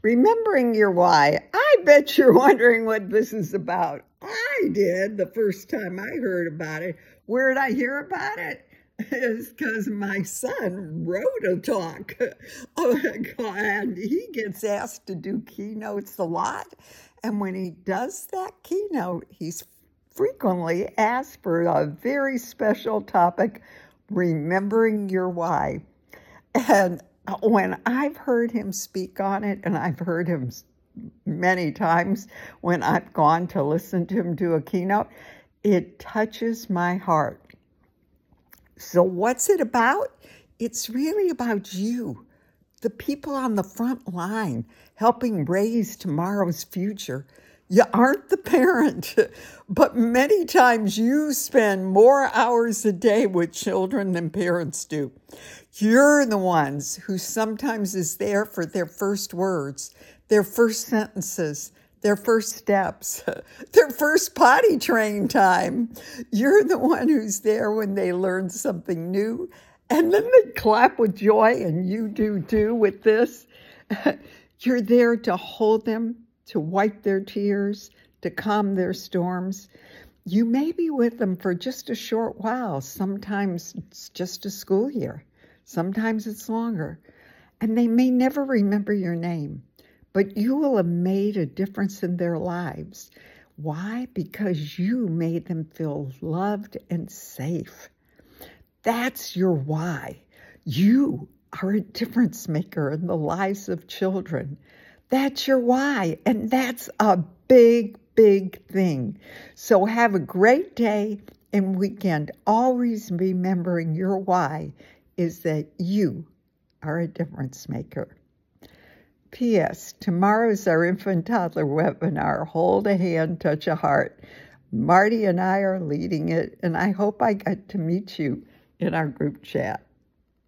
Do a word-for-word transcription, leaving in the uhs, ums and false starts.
Remembering your why. I bet you're wondering what this is about. I did the first time I heard about it. Where did I hear about it? It's because my son wrote a talk. And he gets asked to do keynotes a lot. And when he does that keynote, he's frequently asked for a very special topic, remembering your why. And when I've heard him speak on it, and I've heard him many times when I've gone to listen to him do a keynote, it touches my heart. So what's it about? It's really about you, the people on the front line helping raise tomorrow's future. You aren't the parent, but many times you spend more hours a day with children than parents do. You're the ones who sometimes is there for their first words, their first sentences, their first steps, their first potty train time. You're the one who's there when they learn something new, and then they clap with joy, and you do too with this. You're there to hold them, to wipe their tears, to calm their storms. You may be with them for just a short while. Sometimes it's just a school year. Sometimes it's longer. And they may never remember your name, but you will have made a difference in their lives. Why? Because you made them feel loved and safe. That's your why. You are a difference maker in the lives of children. That's your why, and that's a big, big thing. So have a great day and weekend. Always remembering your why is that you are a difference maker. P S. Tomorrow's our infant toddler webinar, Hold a Hand, Touch a Heart. Marty and I are leading it, and I hope I got to meet you in our group chat.